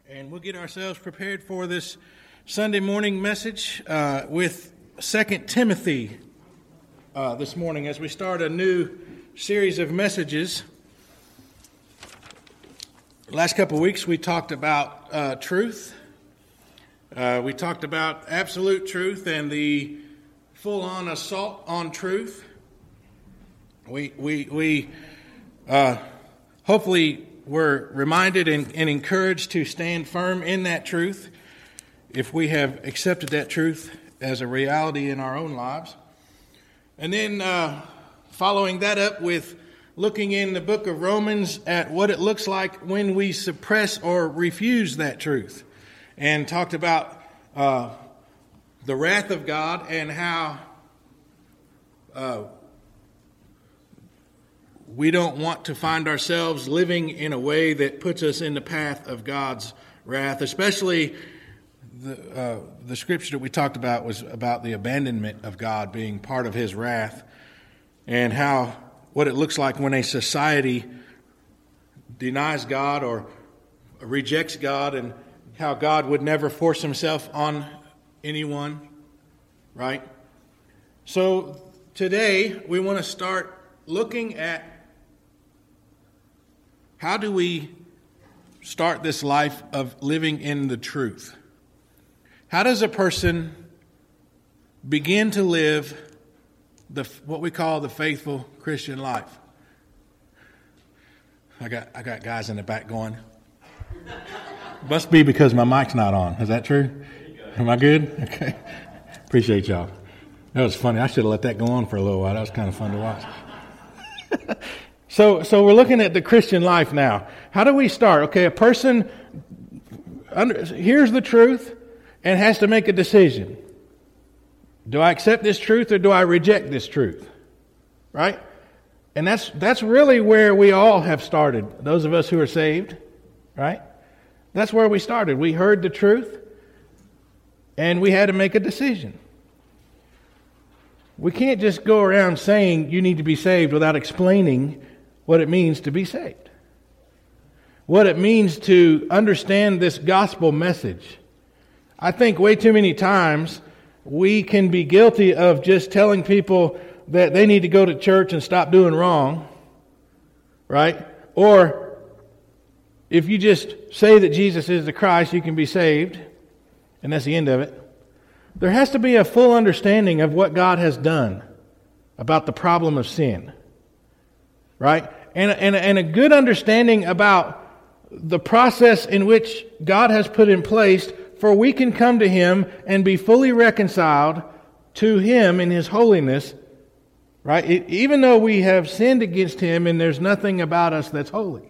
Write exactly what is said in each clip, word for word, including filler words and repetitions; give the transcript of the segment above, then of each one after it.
And we'll get ourselves prepared for this Sunday morning message uh, with Second Timothy uh, this morning as we start a new series of messages. Last couple of weeks we talked about uh, truth. Uh, we talked about absolute truth and the full-on assault on truth. We we we uh, hopefully were reminded and, and encouraged to stand firm in that truth if we have accepted that truth as a reality in our own lives. And then uh, following that up with looking in the book of Romans at what it looks like when we suppress or refuse that truth, and talked about uh, the wrath of God and how uh, we don't want to find ourselves living in a way that puts us in the path of God's wrath. Especially the uh, the scripture that we talked about was about the abandonment of God being part of His wrath, and how what it looks like when a society denies God or rejects God, and how God would never force Himself on anyone, right? So today we want to start looking at how do we start this life of living in the truth? How does a person begin to live the what we call the faithful Christian life? I got I got guys in the back going, must be because my mic's not on. Is that true? Am I good? Okay. Appreciate y'all. That was funny. I should have let that go on for a little while. That was kind of fun to watch. So, so we're looking at the Christian life now. How do we start? Okay, a person under, hears the truth and has to make a decision. Do I accept this truth or do I reject this truth? Right? And that's that's really where we all have started. Those of us who are saved, right? That's where we started. We heard the truth and we had to make a decision. We can't just go around saying you need to be saved without explaining what it means to be saved. What it means to understand this gospel message. I think way too many times we can be guilty of just telling people that they need to go to church and stop doing wrong, right? Or if you just say that Jesus is the Christ, you can be saved, and that's the end of it. There has to be a full understanding of what God has done about the problem of sin, right? And, and, and a good understanding about the process in which God has put in place for we can come to Him and be fully reconciled to Him in His holiness, right? It, even though we have sinned against Him and there's nothing about us that's holy.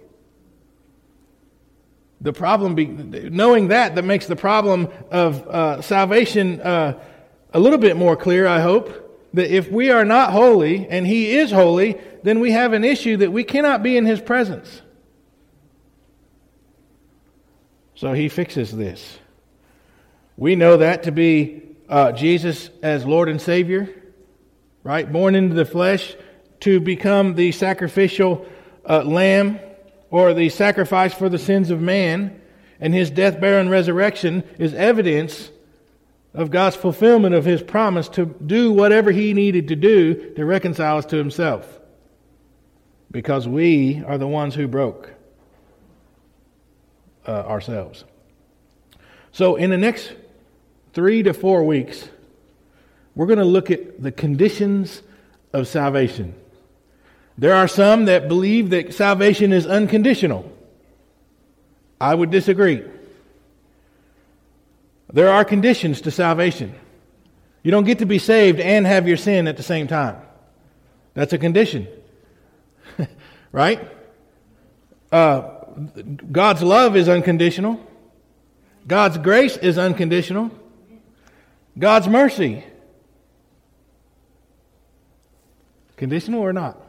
The problem, be, knowing that, that makes the problem of uh, salvation uh, a little bit more clear, I hope. That if we are not holy and He is holy, then we have an issue that we cannot be in His presence. So He fixes this. We know that to be uh, Jesus as Lord and Savior, right? Born into the flesh to become the sacrificial uh, lamb, or the sacrifice for the sins of man, and His death, burial, and resurrection is evidence of God's fulfillment of His promise to do whatever He needed to do to reconcile us to Himself. Because we are the ones who broke uh, ourselves. So in the next three to four weeks, we're going to look at the conditions of salvation. There are some that believe that salvation is unconditional. I would disagree. There are conditions to salvation. You don't get to be saved and have your sin at the same time. That's a condition. Right? Uh, God's love is unconditional. God's grace is unconditional. God's mercy. Conditional or not?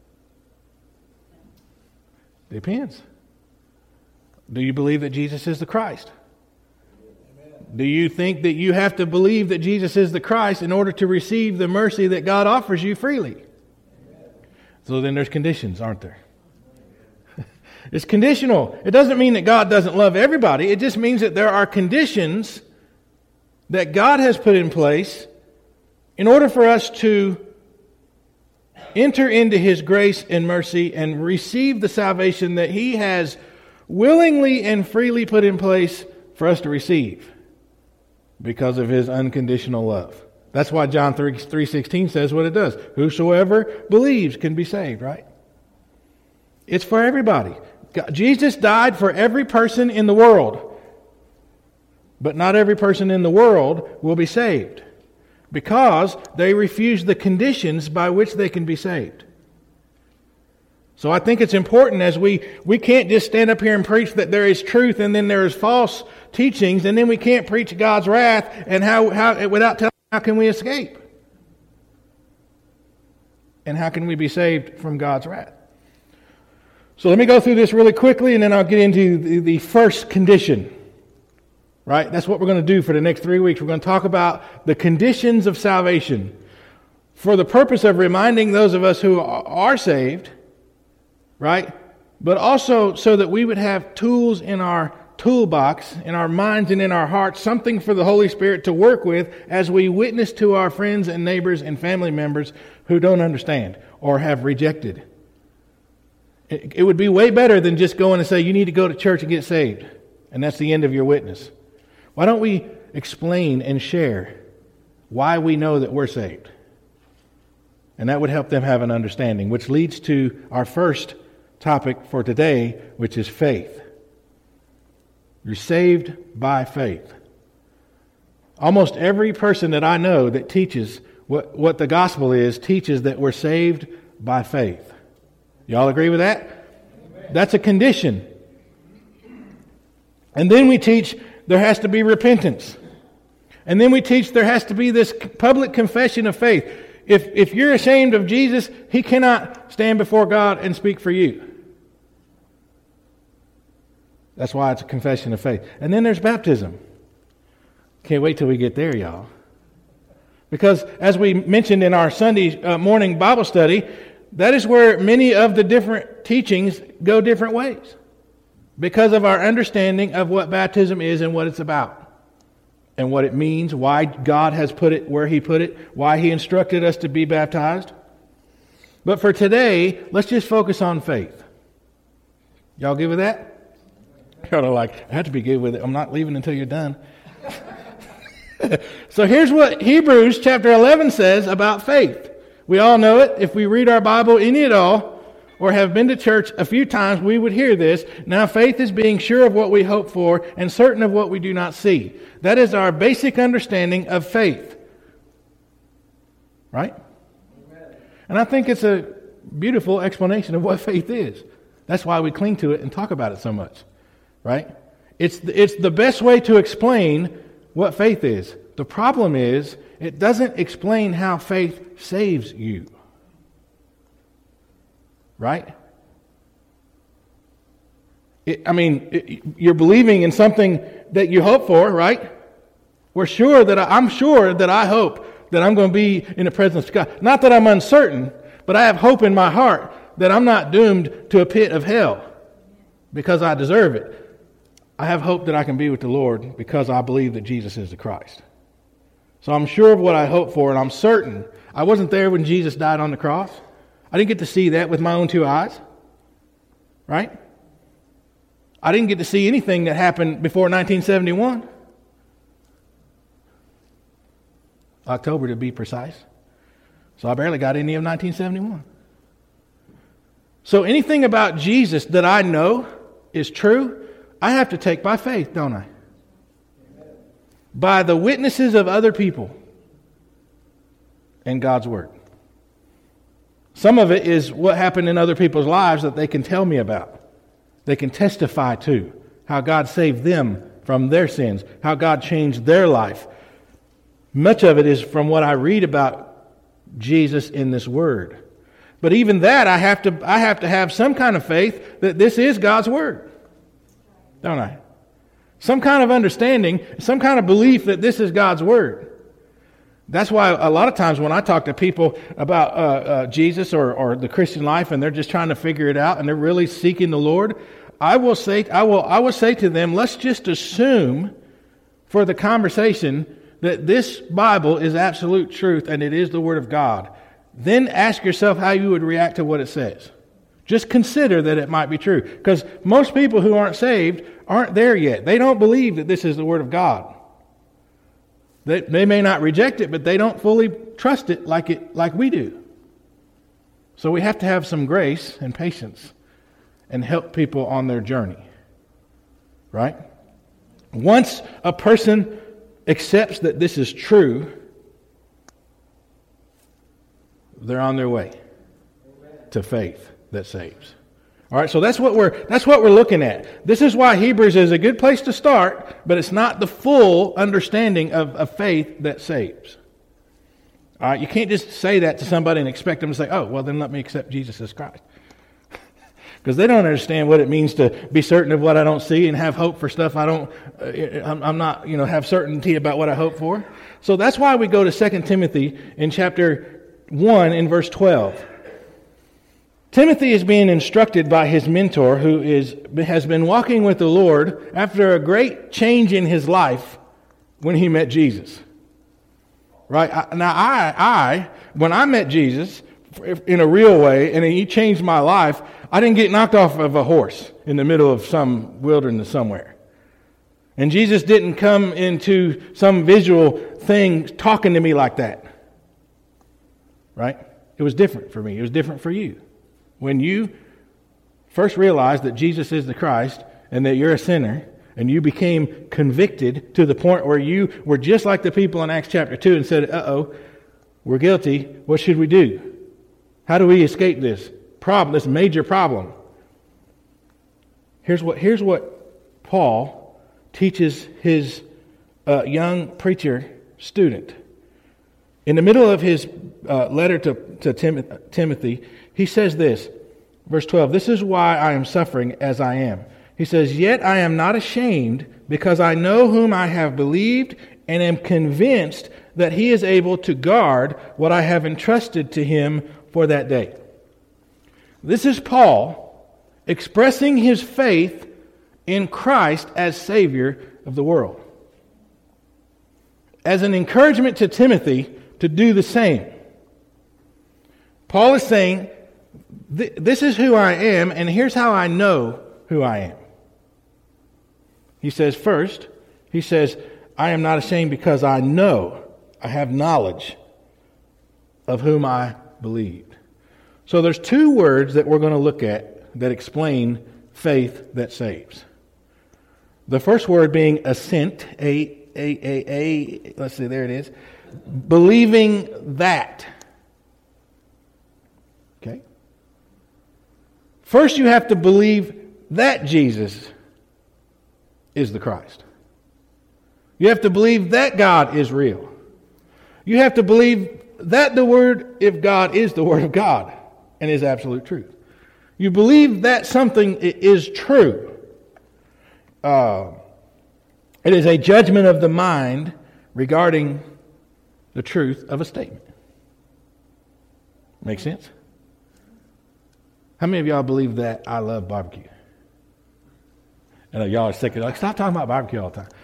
Depends. Do you believe that Jesus is the Christ? Amen. Do you think that you have to believe that Jesus is the Christ in order to receive the mercy that God offers you freely? Amen. So then there's conditions, aren't there? It's conditional. It doesn't mean that God doesn't love everybody. It just means that there are conditions that God has put in place in order for us to enter into His grace and mercy and receive the salvation that He has willingly and freely put in place for us to receive because of His unconditional love. That's why John three sixteen says what it does. Whosoever believes can be saved, right? It's for everybody. God, Jesus died for every person in the world, but not every person in the world will be saved, because they refuse the conditions by which they can be saved. So I think it's important as we, we can't just stand up here and preach that there is truth and then there is false teachings, and then we can't preach God's wrath and how, how without telling how can we escape? And how can we be saved from God's wrath? So let me go through this really quickly, and then I'll get into the, the first condition. Right? That's what we're going to do for the next three weeks. We're going to talk about the conditions of salvation for the purpose of reminding those of us who are saved, right? But also so that we would have tools in our toolbox, in our minds and in our hearts, something for the Holy Spirit to work with as we witness to our friends and neighbors and family members who don't understand or have rejected. It, it would be way better than just going and say, you need to go to church and get saved, and that's the end of your witness. Why don't we explain and share why we know that we're saved? And that would help them have an understanding, which leads to our first topic for today, which is faith. You're saved by faith. Almost every person that I know that teaches what, what the gospel is, teaches that we're saved by faith. Y'all agree with that? Amen. That's a condition. And then we teach there has to be repentance. And then we teach there has to be this public confession of faith. If, if you're ashamed of Jesus, He cannot stand before God and speak for you. That's why it's a confession of faith. And then there's baptism. Can't wait till we get there, y'all. Because as we mentioned in our Sunday uh, morning Bible study, that is where many of the different teachings go different ways, because of our understanding of what baptism is and what it's about, and what it means, why God has put it where He put it, why He instructed us to be baptized. But for today, let's just focus on faith. Y'all good with that? Y'all are like, I have to be good with it. I'm not leaving until you're done. So here's what Hebrews chapter eleven says about faith. We all know it. If we read our Bible any at all, or have been to church a few times, we would hear this. Now faith is being sure of what we hope for and certain of what we do not see. That is our basic understanding of faith. Right? Amen. And I think it's a beautiful explanation of what faith is. That's why we cling to it and talk about it so much. Right? It's the, it's the best way to explain what faith is. The problem is, it doesn't explain how faith saves you. Right? It, I mean, it, you're believing in something that you hope for, right? We're sure that I, I'm sure that I hope that I'm going to be in the presence of God. Not that I'm uncertain, but I have hope in my heart that I'm not doomed to a pit of hell because I deserve it. I have hope that I can be with the Lord because I believe that Jesus is the Christ. So I'm sure of what I hope for, and I'm certain. I wasn't there when Jesus died on the cross. I didn't get to see that with my own two eyes. Right? I didn't get to see anything that happened before nineteen seventy-one. October to be precise. So I barely got any of nineteen seventy-one. So anything about Jesus that I know is true, I have to take by faith, don't I? By the witnesses of other people and God's Word. Some of it is what happened in other people's lives that they can tell me about. They can testify to how God saved them from their sins, how God changed their life. Much of it is from what I read about Jesus in this Word. But even that, I have to I have to have some kind of faith that this is God's Word. Don't I? Some kind of understanding, some kind of belief that this is God's Word. That's why a lot of times when I talk to people about uh, uh, Jesus or, or the Christian life, and they're just trying to figure it out, and they're really seeking the Lord, I will say, I will, I will say to them, let's just assume for the conversation that this Bible is absolute truth and it is the Word of God. Then ask yourself how you would react to what it says. Just consider that it might be true, because most people who aren't saved aren't there yet. They don't believe that this is the Word of God. They, they may not reject it, but they don't fully trust it like it like we do. So we have to have some grace and patience and help people on their journey. Right? Once a person accepts that this is true, they're on their way to faith that saves. All right, so that's what we're that's what we're looking at. This is why Hebrews is a good place to start, but it's not the full understanding of, of faith that saves. All right, you can't just say that to somebody and expect them to say, "Oh, well, then let me accept Jesus as Christ," because they don't understand what it means to be certain of what I don't see and have hope for stuff I don't. Uh, I'm, I'm not, you know, have certainty about what I hope for. So that's why we go to Second Timothy in chapter one in verse twelve. Timothy is being instructed by his mentor, who is has been walking with the Lord after a great change in his life when he met Jesus. Right? Now, I, I, when I met Jesus in a real way, and he changed my life, I didn't get knocked off of a horse in the middle of some wilderness somewhere. And Jesus didn't come into some visual thing talking to me like that. Right? It was different for me. It was different for you. When you first realized that Jesus is the Christ and that you're a sinner, and you became convicted to the point where you were just like the people in Acts chapter two and said, uh-oh, we're guilty. What should we do? How do we escape this problem, this major problem? Here's what, here's what Paul teaches his uh, young preacher student. In the middle of his uh, letter to, to Tim- Timothy, he says this, verse twelve, "This is why I am suffering as I am." He says, "Yet I am not ashamed, because I know whom I have believed and am convinced that he is able to guard what I have entrusted to him for that day." This is Paul expressing his faith in Christ as Savior of the world, as an encouragement to Timothy to do the same. Paul is saying, this is who I am, and here's how I know who I am. He says, first, he says, I am not ashamed because I know, I have knowledge of whom I believed. So there's two words that we're going to look at that explain faith that saves. The first word being assent, A, A, A, A, let's see, there it is. Believing that. Okay? First, you have to believe that Jesus is the Christ. You have to believe that God is real. You have to believe that the Word of God is the Word of God and is absolute truth. You believe that something is true. Uh, it is a judgment of the mind regarding the truth of a statement. Make sense? How many of y'all believe that I love barbecue? I know y'all are sick of like, stop talking about barbecue all the time.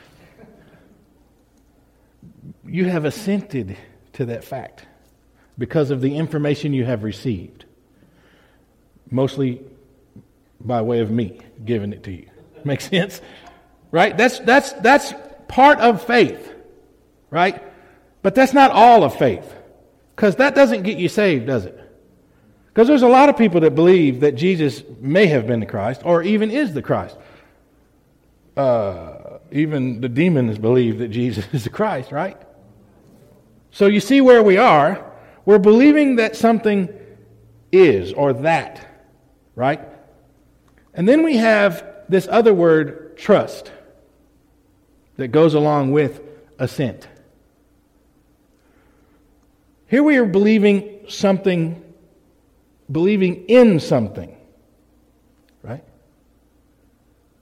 You have assented to that fact because of the information you have received. Mostly by way of me giving it to you. Make sense? Right? That's that's that's part of faith. Right? But that's not all of faith. Because that doesn't get you saved, does it? Because there's a lot of people that believe that Jesus may have been the Christ or even is the Christ. Uh, even the demons believe that Jesus is the Christ, right? So you see where we are. We're believing that something is or that, right? And then we have this other word, trust, that goes along with assent. Here we are believing something, believing in something, right?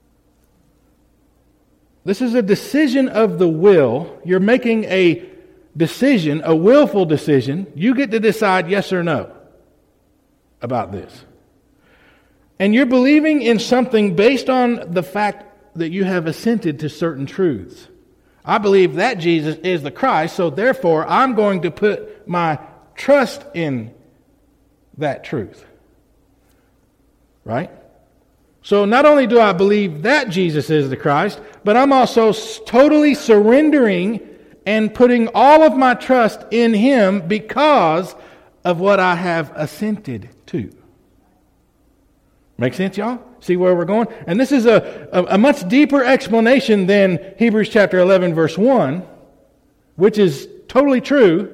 This is a decision of the will. You're making a decision, a willful decision. You get to decide yes or no about this. And you're believing in something based on the fact that you have assented to certain truths. I believe that Jesus is the Christ, so therefore I'm going to put my trust in that truth. Right? So not only do I believe that Jesus is the Christ, but I'm also totally surrendering and putting all of my trust in Him because of what I have assented to. Make sense, y'all? See where we're going? And this is a, a, a much deeper explanation than Hebrews chapter eleven, verse one, which is totally true.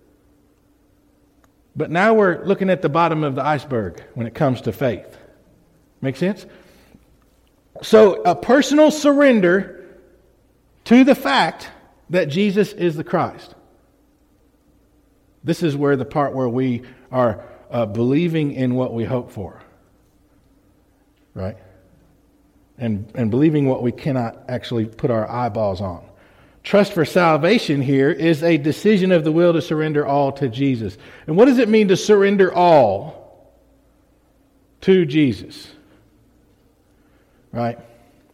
But now we're looking at the bottom of the iceberg when it comes to faith. Make sense? So a personal surrender to the fact that Jesus is the Christ. This is where the part where we are uh, believing in what we hope for. Right? And, and believing what we cannot actually put our eyeballs on. Trust for salvation here is a decision of the will to surrender all to Jesus. And what does it mean to surrender all to Jesus? Right?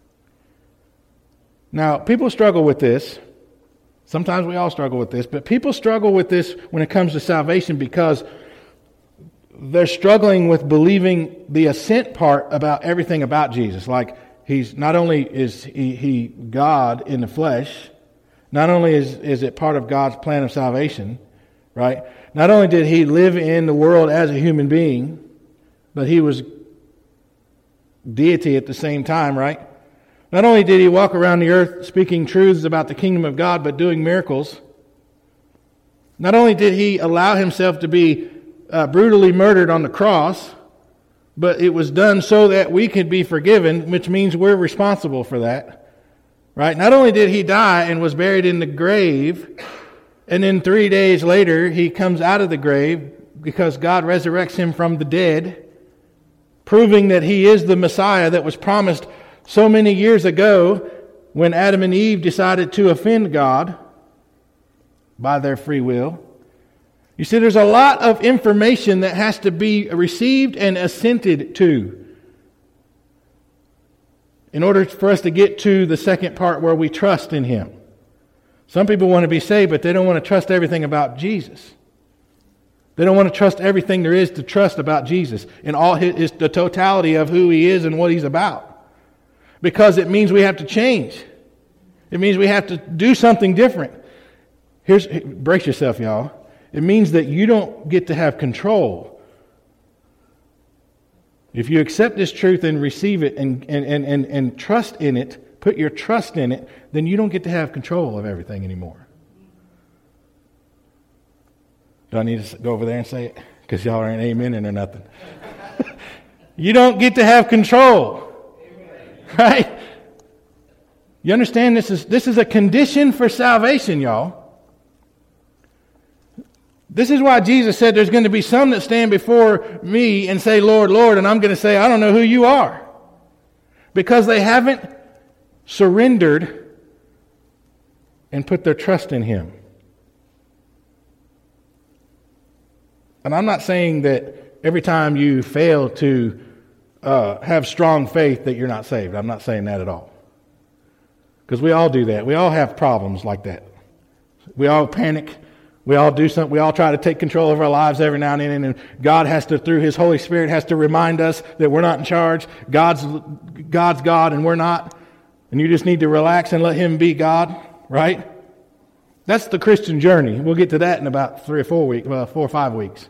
Now, people struggle with this. Sometimes we all struggle with this, but people struggle with this when it comes to salvation because they're struggling with believing the assent part about everything about Jesus. Like, he's not only is he, he God in the flesh, not only is, is it part of God's plan of salvation, right? Not only did he live in the world as a human being, but he was deity at the same time, right? Not only did he walk around the earth speaking truths about the kingdom of God, but doing miracles. Not only did he allow himself to be uh, brutally murdered on the cross, but it was done so that we could be forgiven, which means we're responsible for that. Right? Not only did he die and was buried in the grave, and then three days later he comes out of the grave because God resurrects him from the dead, proving that he is the Messiah that was promised so many years ago when Adam and Eve decided to offend God by their free will. You see, there's a lot of information that has to be received and assented to in order for us to get to the second part where we trust in Him. Some people want to be saved, but they don't want to trust everything about Jesus. They don't want to trust everything there is to trust about Jesus and all his, his the totality of who He is and what He's about. Because it means we have to change. It means we have to do something different. Here's, brace yourself, y'all. It means that you don't get to have control. If you accept this truth and receive it and, and, and, and, and trust in it, put your trust in it, then you don't get to have control of everything anymore. Do I need to go over there and say it? Because y'all aren't amening or nothing. You don't get to have control. Right? You understand this is this is a condition for salvation, y'all. This is why Jesus said there's going to be some that stand before me and say, Lord, Lord, and I'm going to say, I don't know who you are. Because they haven't surrendered and put their trust in Him. And I'm not saying that every time you fail to uh, have strong faith that you're not saved. I'm not saying that at all. Because we all do that. We all have problems like that. We all panic. We all do something. We all try to take control of our lives every now and then. And God has to, through His Holy Spirit, has to remind us that we're not in charge. God's, God's God and we're not. And you just need to relax and let Him be God. Right? That's the Christian journey. We'll get to that in about three or four weeks, well, four or five weeks.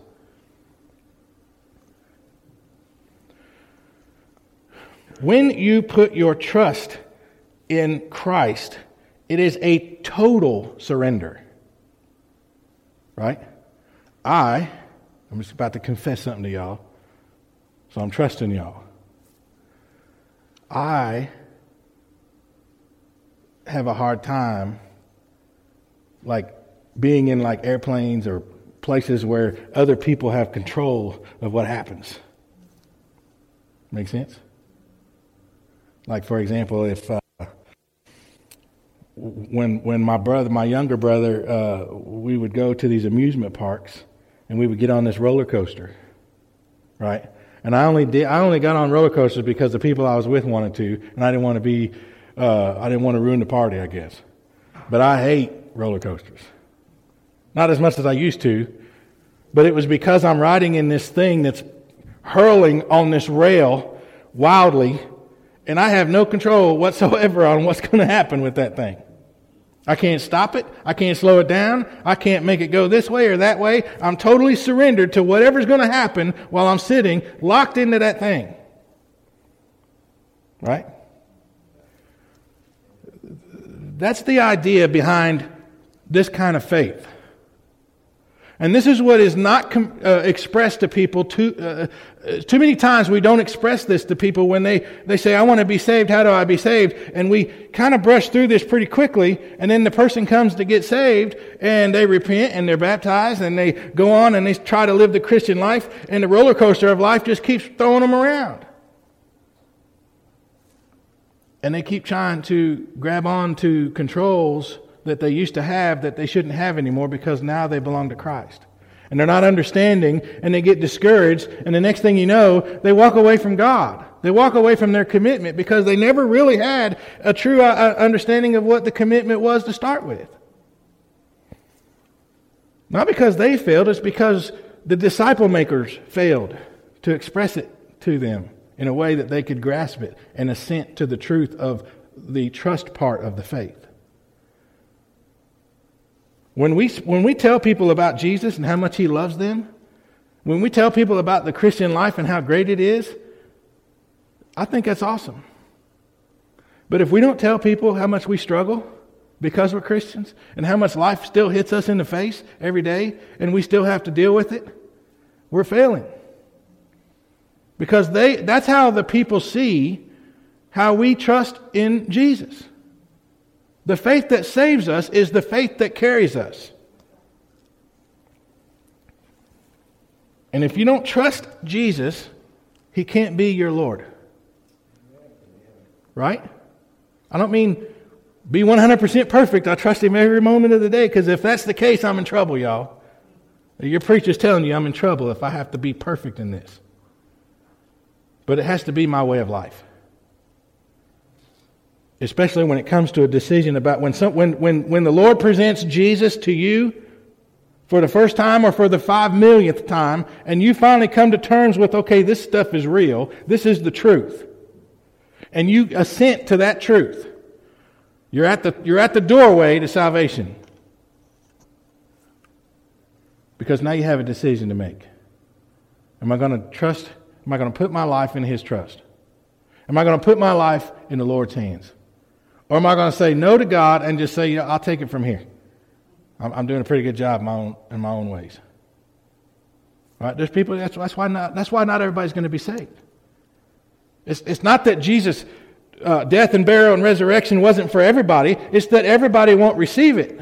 When you put your trust in Christ, it is a total surrender. Right? I, I'm just about to confess something to y'all, so I'm trusting y'all. I have a hard time, like, being in, like, airplanes or places where other people have control of what happens. Make sense? Like, for example, if uh, when when my brother, my younger brother, uh, we would go to these amusement parks, and we would get on this roller coaster, right? And I only did I only got on roller coasters because the people I was with wanted to, and I didn't want to be uh, I didn't want to ruin the party, I guess. But I hate roller coasters, not as much as I used to, but it was because I'm riding in this thing that's hurling on this rail wildly, and I have no control whatsoever on what's going to happen with that thing. I can't stop it. I can't slow it down. I can't make it go this way or that way. I'm totally surrendered to whatever's going to happen while I'm sitting locked into that thing. Right? That's the idea behind this kind of faith. And this is what is not com- uh, expressed to people too, uh, too many times. We don't express this to people when they, they say, I want to be saved. How do I be saved? And we kind of brush through this pretty quickly. And then the person comes to get saved and they repent and they're baptized and they go on and they try to live the Christian life. And the roller coaster of life just keeps throwing them around. And they keep trying to grab on to controls that they used to have that they shouldn't have anymore because now they belong to Christ. And they're not understanding and they get discouraged, and the next thing you know, they walk away from God. They walk away from their commitment because they never really had a true uh, understanding of what the commitment was to start with. Not because they failed, it's because the disciple makers failed to express it to them in a way that they could grasp it and assent to the truth of the trust part of the faith. When we when we tell people about Jesus and how much He loves them, when we tell people about the Christian life and how great it is, I think that's awesome. But if we don't tell people how much we struggle because we're Christians and how much life still hits us in the face every day and we still have to deal with it, we're failing. Because they that's how the people see how we trust in Jesus. The faith that saves us is the faith that carries us. And if you don't trust Jesus, He can't be your Lord. Right? I don't mean be one hundred percent perfect. I trust Him every moment of the day, because if that's the case, I'm in trouble, y'all. Your preacher's telling you I'm in trouble if I have to be perfect in this. But it has to be my way of life. Especially when it comes to a decision about when some, when when when the Lord presents Jesus to you for the first time or for the five millionth time, and you finally come to terms with, okay, this stuff is real, this is the truth, and you assent to that truth, you're at the you're at the doorway to salvation, because now you have a decision to make. Am I going to trust? Am I going to put my life in His trust? Am I going to put my life in the Lord's hands? Or am I going to say no to God and just say, you know, I'll take it from here. I'm, I'm doing a pretty good job in my own, in my own ways. Right? There's people, that's, that's, why not, that's why not everybody's going to be saved. It's, it's not that Jesus' uh, death and burial and resurrection wasn't for everybody. It's that everybody won't receive it.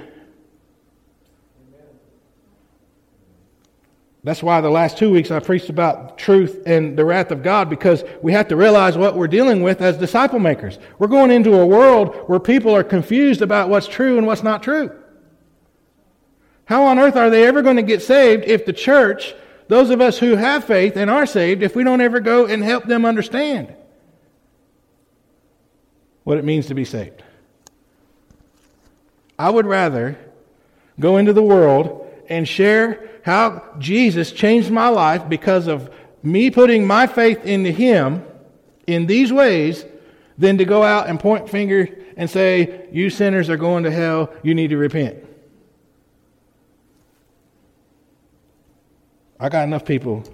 That's why the last two weeks I preached about truth and the wrath of God, because we have to realize what we're dealing with as disciple makers. We're going into a world where people are confused about what's true and what's not true. How on earth are they ever going to get saved if the church, those of us who have faith and are saved, if we don't ever go and help them understand what it means to be saved? I would rather go into the world and share how Jesus changed my life because of me putting my faith into Him in these ways than to go out and point finger and say, you sinners are going to hell, you need to repent. I got enough people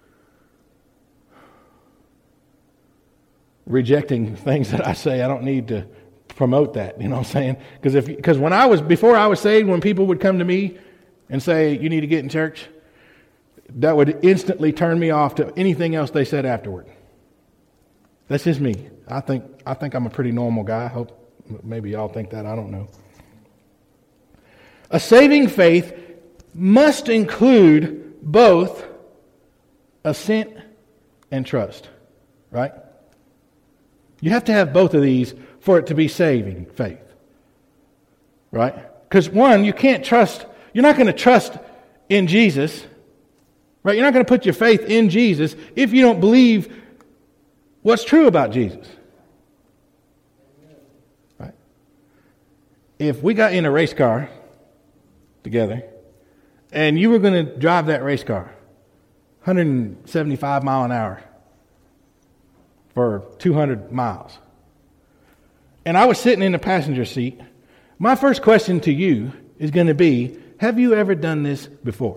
rejecting things that I say. I don't need to promote that, you know what I'm saying? Because if because when I was before I was saved, when people would come to me and say, you need to get in church, that would instantly turn me off to anything else they said afterward. That's just me. I think I think I'm a pretty normal guy. I hope maybe y'all think that. I don't know. A saving faith must include both assent and trust, right? You have to have both of these for it to be saving faith. Right? Because one, you can't trust, you're not going to trust in Jesus. Right? You're not going to put your faith in Jesus if you don't believe what's true about Jesus. Right? If we got in a race car together and you were going to drive that race car one hundred seventy-five mile an hour for two hundred miles, and I was sitting in the passenger seat, my first question to you is going to be, have you ever done this before?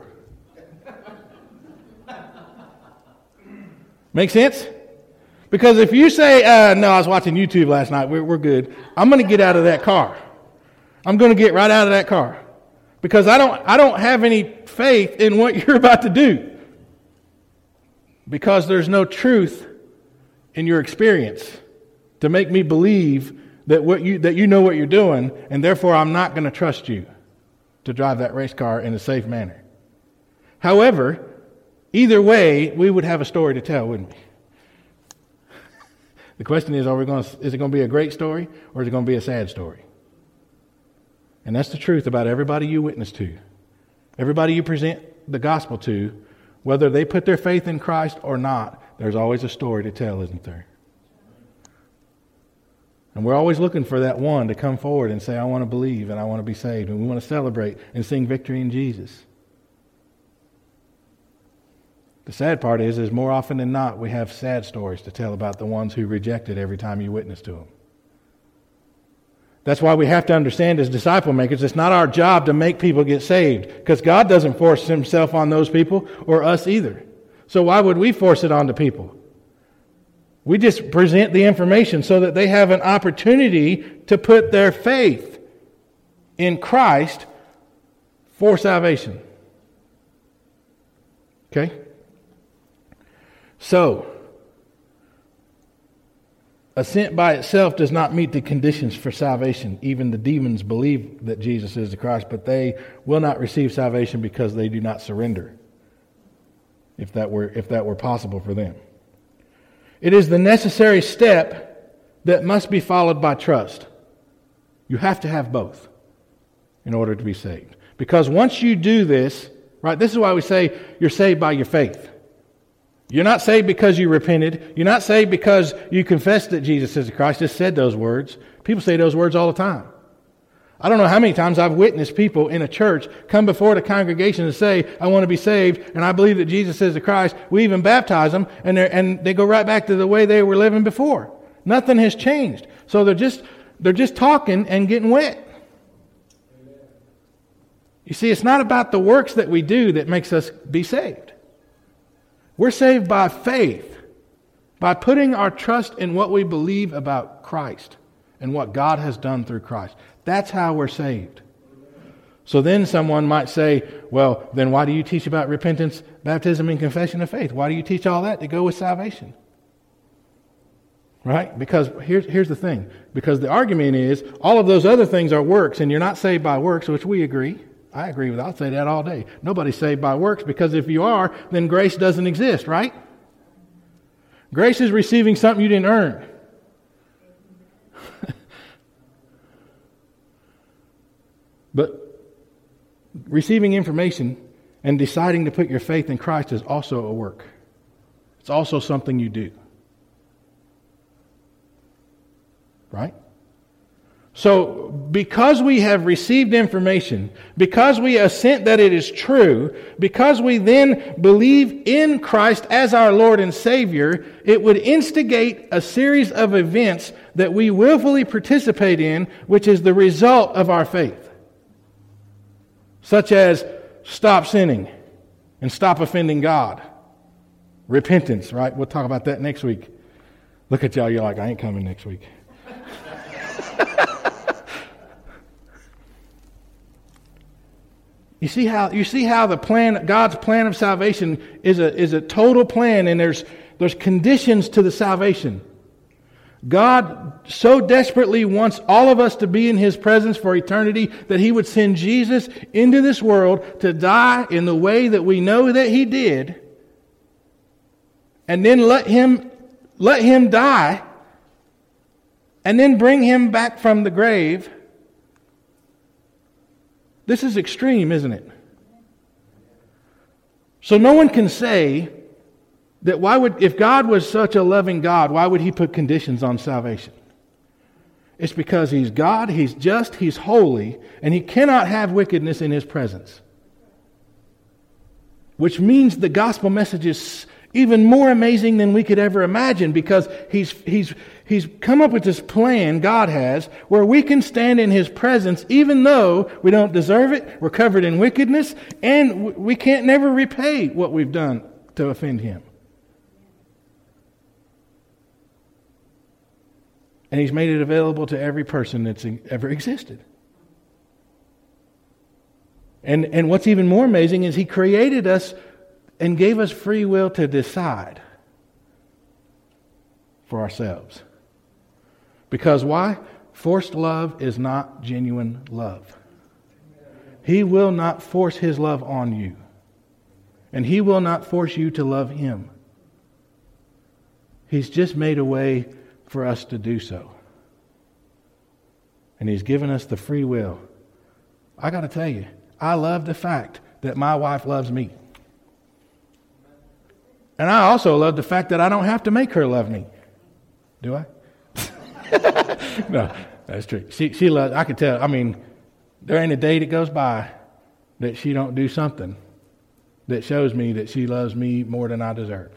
Make sense? Because if you say, uh, no, I was watching YouTube last night, we're, we're good, I'm going to get out of that car. I'm going to get right out of that car. Because I don't, I don't have any faith in what you're about to do. Because there's no truth in your experience to make me believe that what you that you know what you're doing, and therefore I'm not going to trust you to drive that race car in a safe manner. However, either way, we would have a story to tell, wouldn't we? The question is, are we going to, is it going to be a great story or is it going to be a sad story? And that's the truth about everybody you witness to. Everybody you present the gospel to, whether they put their faith in Christ or not, there's always a story to tell, isn't there? And we're always looking for that one to come forward and say, I want to believe and I want to be saved. And we want to celebrate and sing victory in Jesus. The sad part is, is more often than not, we have sad stories to tell about the ones who rejected every time you witness to them. That's why we have to understand as disciple makers, it's not our job to make people get saved, because God doesn't force himself on those people or us either. So why would we force it onto people? We just present the information so that they have an opportunity to put their faith in Christ for salvation. Okay? So, assent by itself does not meet the conditions for salvation. Even the demons believe that Jesus is the Christ, but they will not receive salvation because they do not surrender, if that were, if that were possible for them. It is the necessary step that must be followed by trust. You have to have both in order to be saved. Because once you do this, right, this is why we say you're saved by your faith. You're not saved because you repented. You're not saved because you confessed that Jesus is the Christ, just said those words. People say those words all the time. I don't know how many times I've witnessed people in a church come before the congregation and say, I want to be saved, and I believe that Jesus is the Christ. We even baptize them, and, and they go right back to the way they were living before. Nothing has changed. So they're just they're just talking and getting wet. You see, it's not about the works that we do that makes us be saved. We're saved by faith, by putting our trust in what we believe about Christ and what God has done through Christ. That's how we're saved. So then someone might say, well, then why do you teach about repentance, baptism, and confession of faith? Why do you teach all that to go with salvation? Right? Because here's, here's the thing. Because the argument is, all of those other things are works, and you're not saved by works, which we agree. I agree with that. I'll say that all day. Nobody's saved by works, because if you are, then grace doesn't exist, right? Grace is receiving something you didn't earn. But receiving information and deciding to put your faith in Christ is also a work. It's also something you do. Right? So, because we have received information, because we assent that it is true, because we then believe in Christ as our Lord and Savior, it would instigate a series of events that we willfully participate in, which is the result of our faith. Such as stop sinning and stop offending God. Repentance, right? We'll talk about that next week. Look at y'all, you're like, I ain't coming next week. You see how you see how the plan, God's plan of salvation is a is a total plan, and there's there's conditions to the salvation. God so desperately wants all of us to be in His presence for eternity that He would send Jesus into this world to die in the way that we know that He did, and then let Him let Him die, and then bring Him back from the grave This is extreme, isn't it? So no one can say that why would, if God was such a loving God, why would He put conditions on salvation? It's because He's God, He's just, He's holy, and He cannot have wickedness in His presence. Which means the gospel message is even more amazing than we could ever imagine, because He's He's He's come up with this plan, God has, where we can stand in His presence even though we don't deserve it, we're covered in wickedness, and we can't never repay what we've done to offend Him. And He's made it available to every person that's ever existed. And, and what's even more amazing is He created us and gave us free will to decide for ourselves. Because why? Forced love is not genuine love. He will not force His love on you. And He will not force you to love Him. He's just made a way for us to do so. And He's given us the free will. I got to tell you, I love the fact that my wife loves me. And I also love the fact that I don't have to make her love me. Do I? No, that's true. She she loves, I can tell, I mean, there ain't a day that goes by that she don't do something that shows me that she loves me more than I deserve.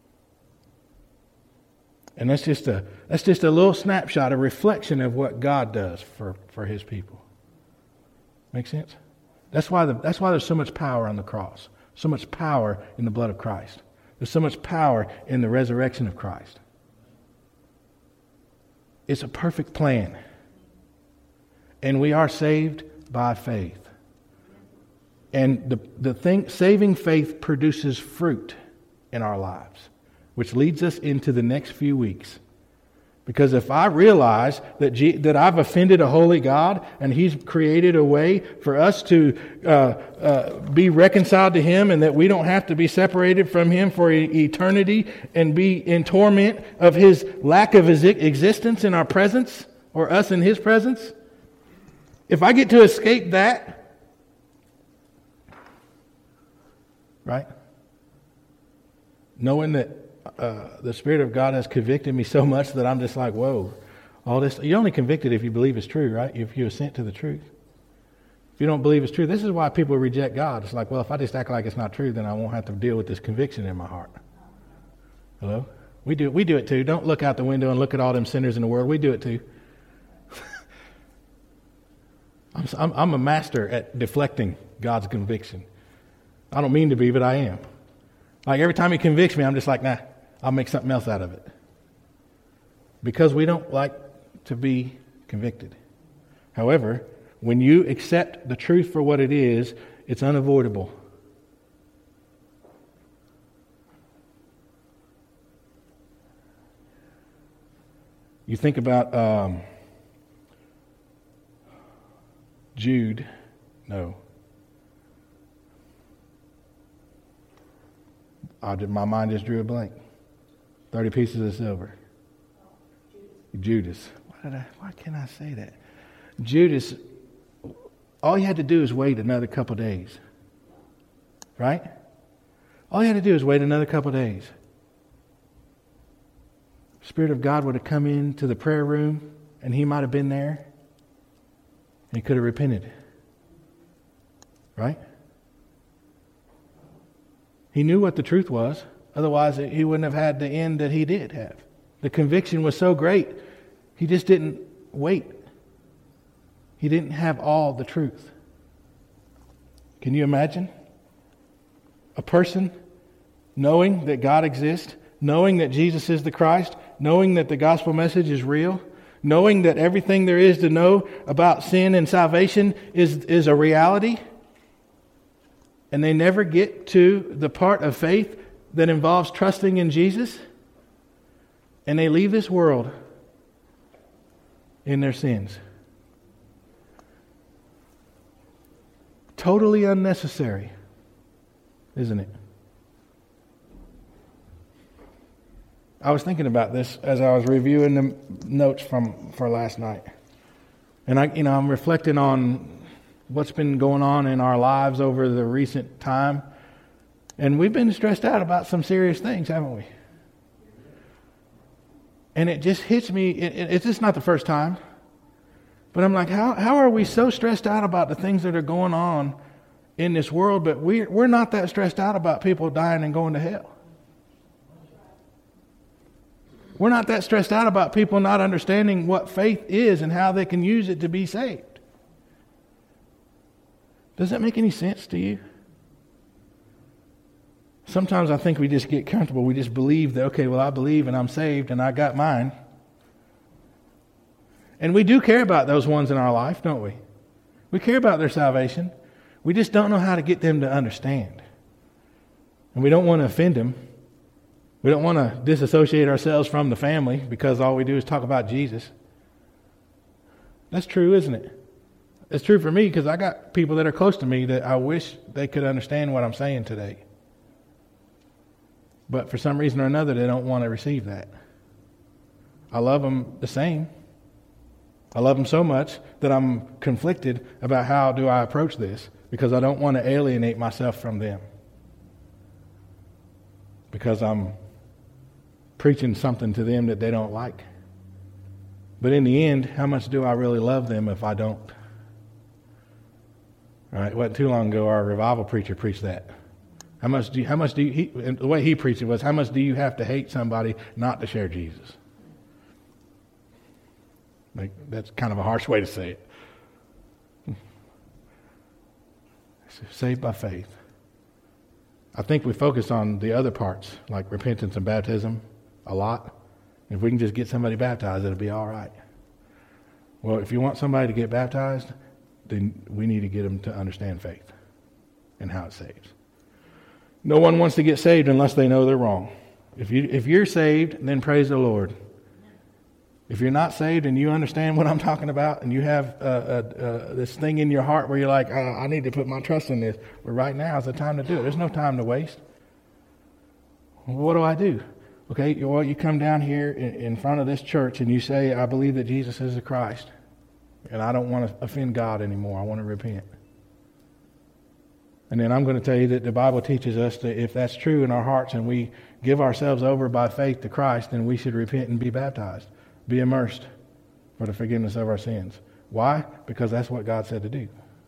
And that's just a that's just a little snapshot, a reflection of what God does for, for His people. Make sense? That's why the, that's why there's so much power on the cross, so much power in the blood of Christ. There's so much power in the resurrection of Christ. It's a perfect plan. And we are saved by faith. And the, the thing, saving faith produces fruit in our lives, which leads us into the next few weeks. Because if I realize that G, that I've offended a holy God and He's created a way for us to uh, uh, be reconciled to Him, and that we don't have to be separated from Him for e- eternity and be in torment of His lack of his existence in our presence, or us in His presence, if I get to escape that, right? Knowing that Uh, the Spirit of God has convicted me so much that I'm just like, whoa, all this. You're only convicted if you believe it's true, right? If you assent to the truth. If you don't believe it's true, this is why people reject God. It's like, well, if I just act like it's not true, then I won't have to deal with this conviction in my heart. Hello? We do, we do it too. Don't look out the window and look at all them sinners in the world. We do it too. I'm, I'm, I'm a master at deflecting God's conviction. I don't mean to be, but I am. Like every time He convicts me, I'm just like, nah, I'll make something else out of it. Because we don't like to be convicted. However, when you accept the truth for what it is, it's unavoidable. You think about um, Jude, no. I did, my mind just drew a blank. Thirty pieces of silver. Judas. Judas. Why did I? Why can't I say that? Judas. All he had to do is wait another couple days, right? All he had to do is wait another couple days. The Spirit of God would have come into the prayer room, and he might have been there, and he could have repented, right? He knew what the truth was. Otherwise, he wouldn't have had the end that he did have. The conviction was so great, he just didn't wait. He didn't have all the truth. Can you imagine? A person knowing that God exists, knowing that Jesus is the Christ, knowing that the gospel message is real, knowing that everything there is to know about sin and salvation is, is a reality, and they never get to the part of faith that involves trusting in Jesus, and they leave this world in their sins. Totally unnecessary, isn't it? I was thinking about this as I was reviewing the notes from for last night. And I, you know, I'm reflecting on what's been going on in our lives over the recent time. And we've been stressed out about some serious things, haven't we? And it just hits me. It, it, it's just not the first time. But I'm like, how how are we so stressed out about the things that are going on in this world, but we're, we're not that stressed out about people dying and going to hell? We're not that stressed out about people not understanding what faith is and how they can use it to be saved. Does that make any sense to you? Sometimes I think we just get comfortable. We just believe that, okay, well, I believe and I'm saved and I got mine. And we do care about those ones in our life, don't we? We care about their salvation. We just don't know how to get them to understand. And we don't want to offend them. We don't want to disassociate ourselves from the family because all we do is talk about Jesus. That's true, isn't it? It's true for me because I got people that are close to me that I wish they could understand what I'm saying today. But for some reason or another, they don't want to receive that. I love them the same. I love them so much that I'm conflicted about how do I approach this because I don't want to alienate myself from them. Because I'm preaching something to them that they don't like. But in the end, how much do I really love them if I don't? All right, it wasn't too long ago our revival preacher preached that. How much do you, how much do you, he, and the way he preached it was, how much do you have to hate somebody not to share Jesus? Like, that's kind of a harsh way to say it. Saved by faith. I think we focus on the other parts, like repentance and baptism, a lot. If we can just get somebody baptized, it'll be all right. Well, if you want somebody to get baptized, then we need to get them to understand faith and how it saves. No one wants to get saved unless they know they're wrong. If you if you're saved, then praise the Lord. If you're not saved and you understand what I'm talking about and you have uh, uh, uh, this thing in your heart where you're like, uh, I need to put my trust in this, well, right now is the time to do it. There's no time to waste. Well, what do I do? Okay, well, you come down here in, in front of this church and you say, I believe that Jesus is the Christ and I don't want to offend God anymore. I want to repent. And then I'm going to tell you that the Bible teaches us that if that's true in our hearts and we give ourselves over by faith to Christ, then we should repent and be baptized. Be immersed for the forgiveness of our sins. Why? Because that's what God said to do.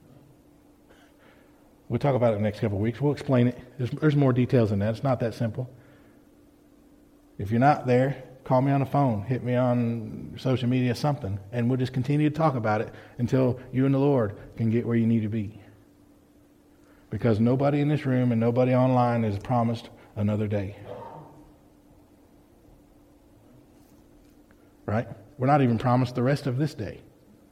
We'll talk about it in the next couple of weeks. We'll explain it. There's, there's more details than that. It's not that simple. If you're not there, call me on the phone. Hit me on social media, something. And we'll just continue to talk about it until you and the Lord can get where you need to be. Because nobody in this room and nobody online is promised another day. Right? We're not even promised the rest of this day.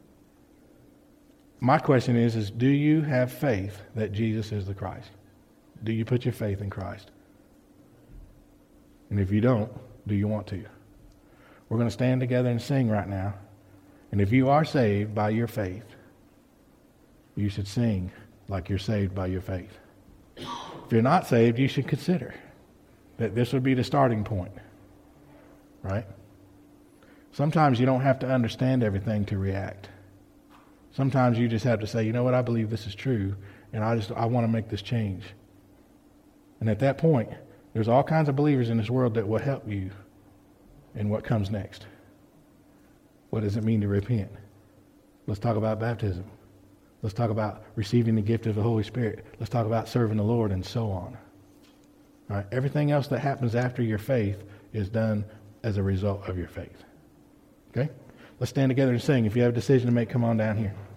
My question is, is do you have faith that Jesus is the Christ? Do you put your faith in Christ? And if you don't, do you want to? We're going to stand together and sing right now. And if you are saved by your faith, you should sing like you're saved by your faith. If you're not saved, you should consider that this would be the starting point. Right? Sometimes you don't have to understand everything to react. Sometimes you just have to say, you know what, I believe this is true, and I just I want to make this change. And at that point, there's all kinds of believers in this world that will help you in what comes next. What does it mean to repent? Let's talk about baptism. Let's talk about receiving the gift of the Holy Spirit. Let's talk about serving the Lord and so on. All right? Everything else that happens after your faith is done as a result of your faith. Okay? Let's stand together and sing. If you have a decision to make, come on down here.